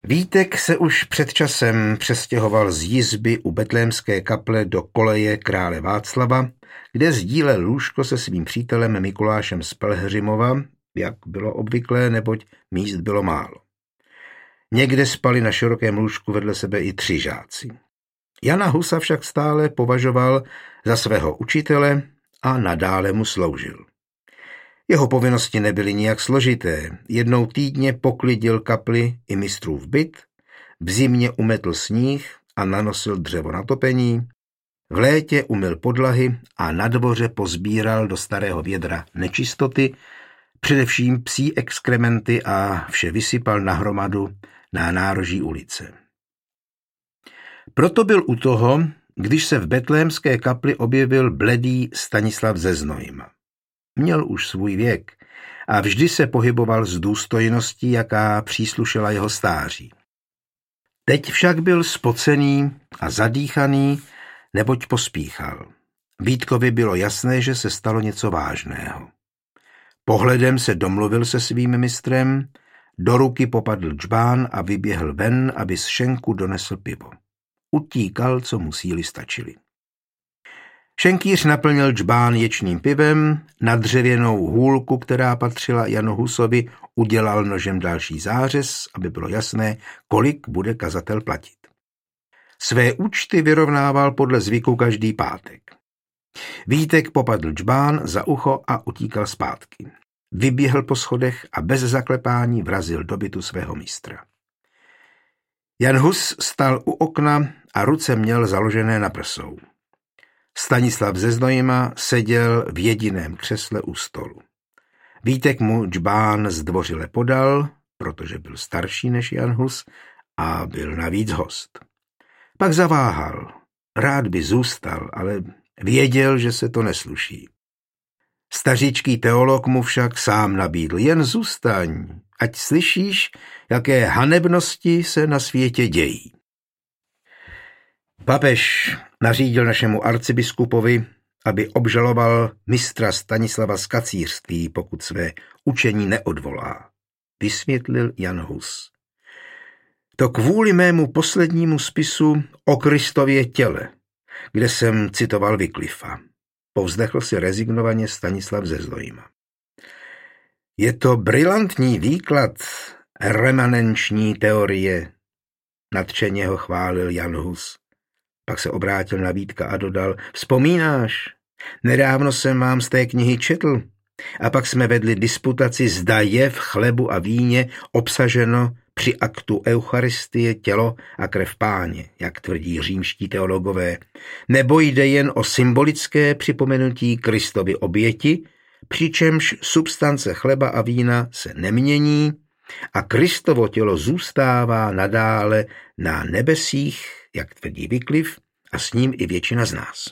Vítek se už před časem přestěhoval z jizby u betlémské kaple do koleje krále Václava, kde sdílel lůžko se svým přítelem Mikulášem z Pelhřimova, jak bylo obvyklé, neboť míst bylo málo. Někde spali na širokém lůžku vedle sebe i 3 žáci. Jana Husa však stále považoval za svého učitele a nadále mu sloužil. Jeho povinnosti nebyly nijak složité. Jednou týdně poklidil kapli i mistrův byt, v zimě umetl sníh a nanosil dřevo na topení, v létě umyl podlahy a na dvoře pozbíral do starého vědra nečistoty, především psí exkrementy, a vše vysypal na hromadu na nároží ulice. Proto byl u toho, když se v betlémské kapli objevil bledý Stanislav ze Znojma. Měl už svůj věk a vždy se pohyboval s důstojností, jaká příslušela jeho stáří. Teď však byl spocený a zadýchaný, neboť pospíchal. Vítkovi bylo jasné, že se stalo něco vážného. Pohledem se domluvil se svým mistrem, do ruky popadl džbán a vyběhl ven, aby z šenku donesl pivo. Utíkal, co mu síly stačily. Šenkýř naplnil džbán ječným pivem, na dřevěnou hůlku, která patřila Janu Husovi, udělal nožem další zářez, aby bylo jasné, kolik bude kazatel platit. Své účty vyrovnával podle zvyku každý pátek. Vítek popadl džbán za ucho a utíkal zpátky. Vyběhl po schodech a bez zaklepání vrazil do bytu svého mistra. Jan Hus stál u okna a ruce měl založené na prsou. Stanislav ze Znojma seděl v jediném křesle u stolu. Vítek mu džbán zdvořile podal, protože byl starší než Jan Hus a byl navíc host. Pak zaváhal. Rád by zůstal, ale věděl, že se to nesluší. Staříčký teolog mu však sám nabídl: jen zůstaň, ať slyšíš, jaké hanebnosti se na světě dějí. Papež nařídil našemu arcibiskupovi, aby obžaloval mistra Stanislava z kacířství, pokud své učení neodvolá, vysvětlil Jan Hus. To kvůli mému poslednímu spisu o Kristově těle, kde jsem citoval Wycliffa. Povzdechl si rezignovaně Stanislav ze Znojma. Je to brilantní výklad remanenční teorie, nadšeně ho chválil Jan Hus. Pak se obrátil na Vítka a dodal: vzpomínáš? Nedávno jsem vám z té knihy četl a pak jsme vedli disputaci, zda je v chlebu a víně obsaženo při aktu Eucharistie tělo a krev Páně, jak tvrdí římští teologové, nebo jde jen o symbolické připomenutí Kristovy oběti, přičemž substance chleba a vína se nemění a Kristovo tělo zůstává nadále na nebesích, jak tvrdí Wyclif, a s ním i většina z nás.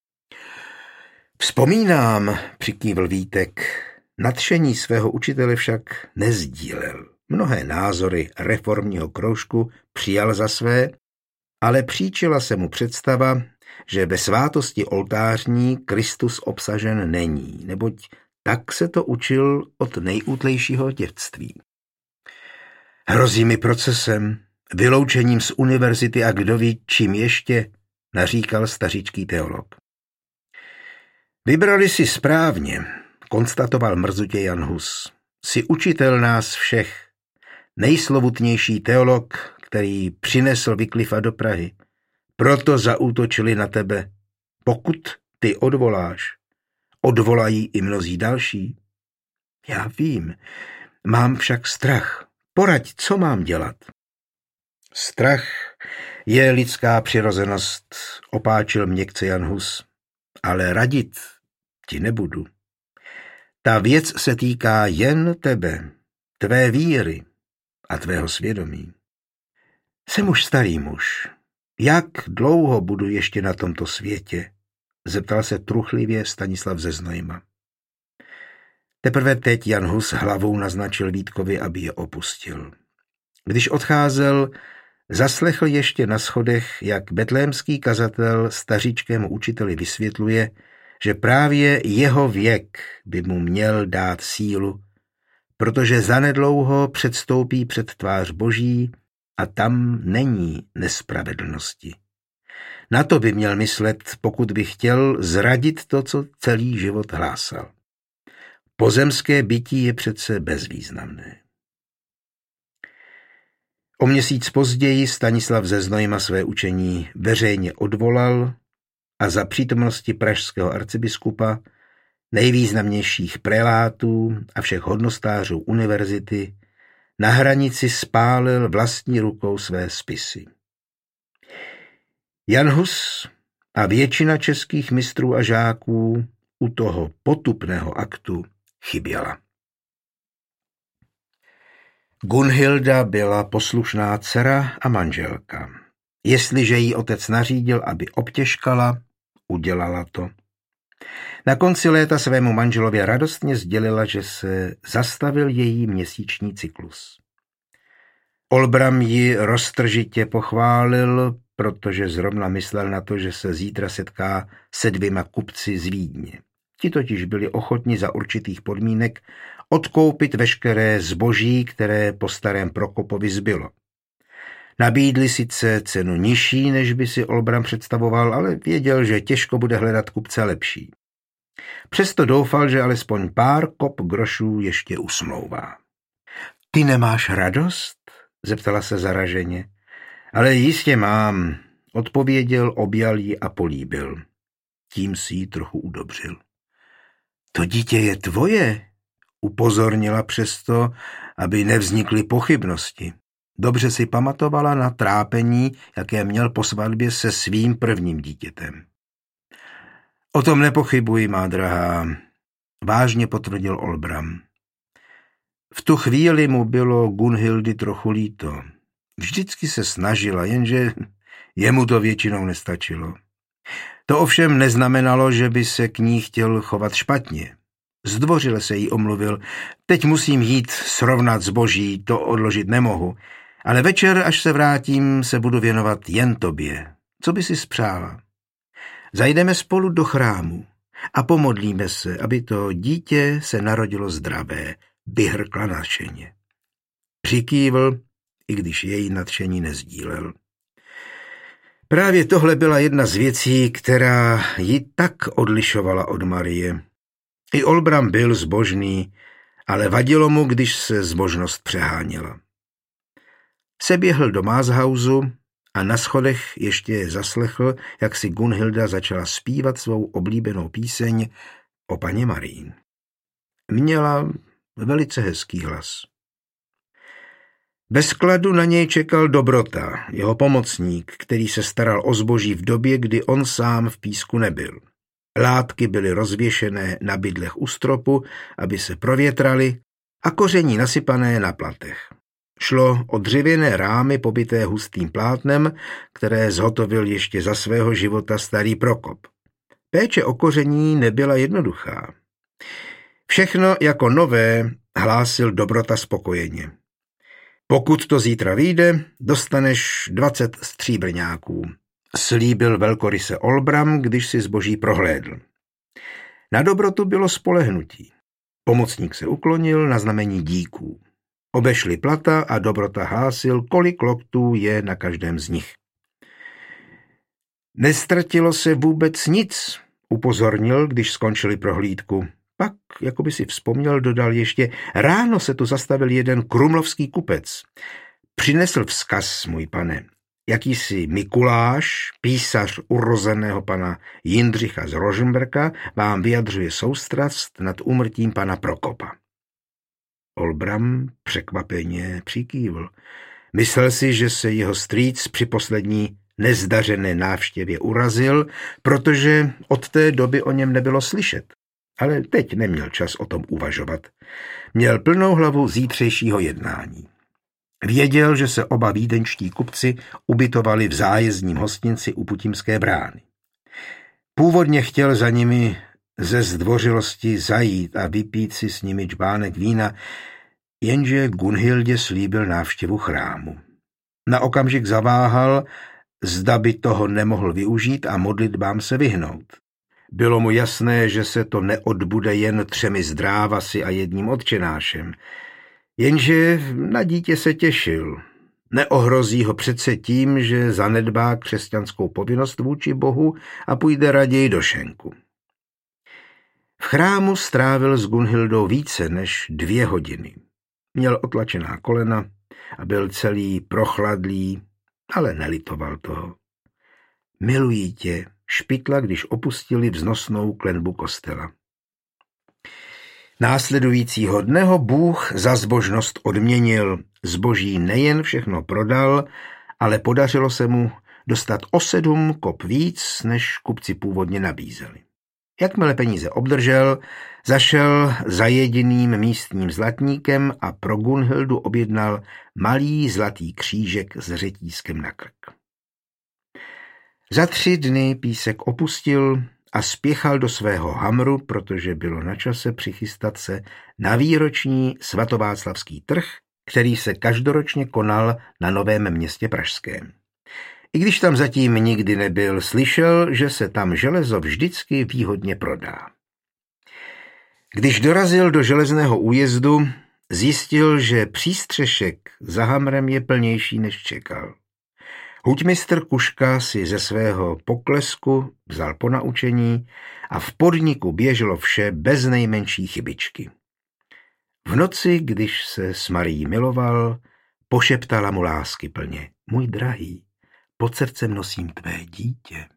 Vzpomínám, přikývl Vítek, nadšení svého učitele však nezdílel. Mnohé názory reformního kroužku přijal za své, ale příčila se mu představa, že ve svátosti oltářní Kristus obsažen není, neboť tak se to učil od nejútlejšího dětství. Hrozí mi procesem, vyloučením z univerzity a kdo ví čím ještě, naříkal staříčký teolog. Vybrali si správně, konstatoval mrzutě Jan Hus. Jsi učitel nás všech, nejslovutnější teolog, který přinesl Wycliffa do Prahy. Proto zaútočili na tebe. Pokud ty odvoláš, odvolají i mnozí další. Já vím, mám však strach. Poraď, co mám dělat? Strach je lidská přirozenost, opáčil měkce Jan Hus, ale radit ti nebudu. Ta věc se týká jen tebe, tvé víry a tvého svědomí. Jsem už starý muž. Jak dlouho budu ještě na tomto světě? Zeptal se truchlivě Stanislav ze Znojma. Teprve teď Jan Hus hlavou naznačil Vítkovi, aby je opustil. Když odcházel, zaslechl ještě na schodech, jak betlémský kazatel staříčkému učiteli vysvětluje, že právě jeho věk by mu měl dát sílu, protože zanedlouho předstoupí před tvář Boží a tam není nespravedlnosti. Na to by měl myslet, pokud by chtěl zradit to, co celý život hlásal. Pozemské bytí je přece bezvýznamné. O měsíc později Stanislav ze Znojma své učení veřejně odvolal a za přítomnosti pražského arcibiskupa, nejvýznamnějších prelátů a všech hodnostářů univerzity na hranici spálil vlastní rukou své spisy. Jan Hus a většina českých mistrů a žáků u toho potupného aktu chyběla. Gunhilda byla poslušná dcera a manželka. Jestliže jí otec nařídil, aby obtěžkala, udělala to. Na konci léta svému manželovi radostně sdělila, že se zastavil její měsíční cyklus. Olbram ji roztržitě pochválil, protože zrovna myslel na to, že se zítra setká se 2 kupci z Vídně. Ti totiž byli ochotni za určitých podmínek odkoupit veškeré zboží, které po starém Prokopovi zbylo. Nabídli sice cenu nižší, než by si Olbram představoval, ale věděl, že těžko bude hledat kupce lepší. Přesto doufal, že alespoň pár kop grošů ještě usmlouvá. Ty nemáš radost? Zeptala se zaraženě. Ale jistě mám, odpověděl, objal ji a políbil. Tím si ji trochu udobřil. To dítě je tvoje, upozornila přesto, aby nevznikly pochybnosti. Dobře si pamatovala na trápení, jaké měl po svatbě se svým prvním dítětem. O tom nepochybuji, má drahá, vážně potvrdil Olbram. V tu chvíli mu bylo Gunhildy trochu líto. Vždycky se snažila, jenže jemu to většinou nestačilo. To ovšem neznamenalo, že by se k ní chtěl chovat špatně. Zdvořile se jí omluvil. Teď musím jít srovnat zboží, to odložit nemohu. Ale večer, až se vrátím, se budu věnovat jen tobě. Co by si spřála? Zajdeme spolu do chrámu a pomodlíme se, aby to dítě se narodilo zdravé, vyhrkla nadšeně. Přikývl, i když její nadšení nezdílel. Právě tohle byla jedna z věcí, která ji tak odlišovala od Marie. I Olbram byl zbožný, ale vadilo mu, když se zbožnost přeháněla. Seběhl do Mázhausu a na schodech ještě zaslechl, jak si Gunhilda začala zpívat svou oblíbenou píseň o Panně Marii. Měla velice hezký hlas. Ve skladu na něj čekal Dobrota, jeho pomocník, který se staral o zboží v době, kdy on sám v Písku nebyl. Látky byly rozvěšené na bydlech u stropu, aby se provětraly, a koření nasypané na platech. Šlo o dřevěné rámy pobyté hustým plátnem, které zhotovil ještě za svého života starý Prokop. Péče o koření nebyla jednoduchá. Všechno jako nové hlásil Dobrota spokojeně. Pokud to zítra vyjde, dostaneš 20 stříbrňáků, slíbil velkoryse Olbram, když si zboží prohlédl. Na Dobrotu bylo spolehnutí. Pomocník se uklonil na znamení díků. Obešli plata a Dobrota hlásil, kolik loktů je na každém z nich. Nestratilo se vůbec nic, upozornil, když skončili prohlídku. Pak, jako by si vzpomněl, dodal ještě, ráno se tu zastavil jeden krumlovský kupec. Přinesl vzkaz, můj pane. Jakýsi Mikuláš, písař urozeného pana Jindřicha z Rožmberka, vám vyjadřuje soustrast nad úmrtím pana Prokopa. Olbram překvapeně přikývl. Myslel si, že se jeho strýc při poslední nezdařené návštěvě urazil, protože od té doby o něm nebylo slyšet. Ale teď neměl čas o tom uvažovat. Měl plnou hlavu zítřejšího jednání. Věděl, že se oba vídeňští kupci ubytovali v zájezdním hostinci u Putimské brány. Původně chtěl za nimi ze zdvořilosti zajít a vypít si s nimi čbánek vína, jenže Gunhildě slíbil návštěvu chrámu. Na okamžik zaváhal, zda by toho nemohl využít a modlitbám se vyhnout. Bylo mu jasné, že se to neodbude jen 3 zdrávasy a 1 otčenášem. Jenže na dítě se těšil. Neohrozí ho přece tím, že zanedbá křesťanskou povinnost vůči Bohu a půjde raději do šenku. V chrámu strávil s Gunhildou více než 2 hodiny. Měl otlačená kolena a byl celý prochladlý, ale nelitoval toho. Miluji tě, špitla, když opustili vznosnou klenbu kostela. Následujícího dne ho Bůh za zbožnost odměnil. Zboží nejen všechno prodal, ale podařilo se mu dostat o 7 kop víc, než kupci původně nabízeli. Jakmile peníze obdržel, zašel za jediným místním zlatníkem a pro Gunhildu objednal malý zlatý křížek s řetízkem na krk. Za 3 dny Písek opustil a spěchal do svého hamru, protože bylo na čase přichystat se na výroční svatováclavský trh, který se každoročně konal na Novém Městě pražském. I když tam zatím nikdy nebyl, slyšel, že se tam železo vždycky výhodně prodá. Když dorazil do železného újezdu, zjistil, že přístřešek za hamrem je plnější, než čekal. Huťmistr Kuška si ze svého poklesku vzal ponaučení a v podniku běželo vše bez nejmenší chybičky. V noci, když se s Marií miloval, pošeptala mu láskyplně: Můj drahý, pod srdcem nosím tvé dítě.